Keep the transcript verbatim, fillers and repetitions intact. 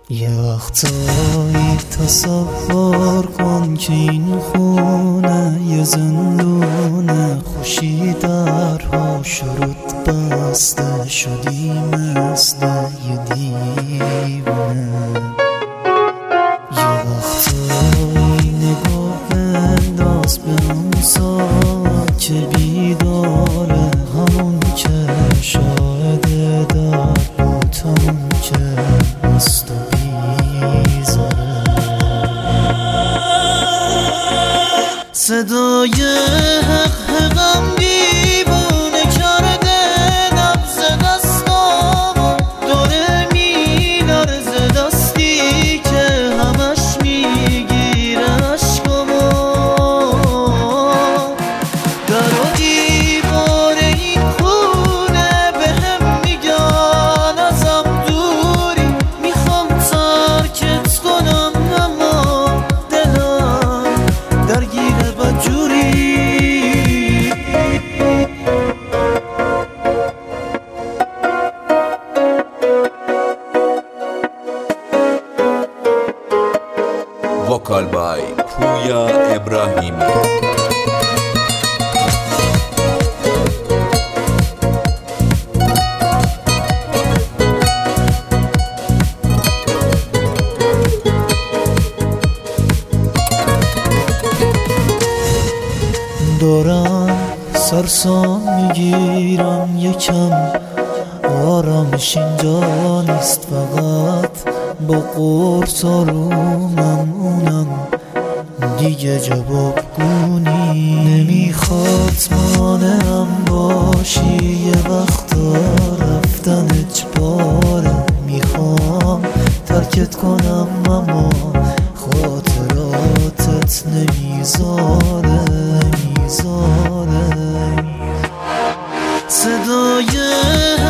یه وقتایی تصور کن که این خونه یه زندونه، خوشی درها شروط بسته، شدی مثل یه دیوونه. یه وقتایی نگاه بنداز به اون ساعت که بیداره، همون که شاهد در بود، همون که مست و بیزاره. صدای حق حقم دیوونه کرده، نبض دستامو داره میلرزه، دستی که همش میگیره عشقامو. در و دیوار این خونه بهم میگن ازم دوری، میخوام ترکت کنم اما دلم درگیره بدجوری. وکال بای پویا ابراهیمی. دارم سرسام میگیرم یکم، آرامش اینجا نیست، فقط با قرص آرومم، اونم دیگه جوابگونی نمیخواد مانعم باشی. یه وقتا رفتن اجباره، میخوام ترکت کنم اما خاطراتت نمیذاره نمیذاره. صدای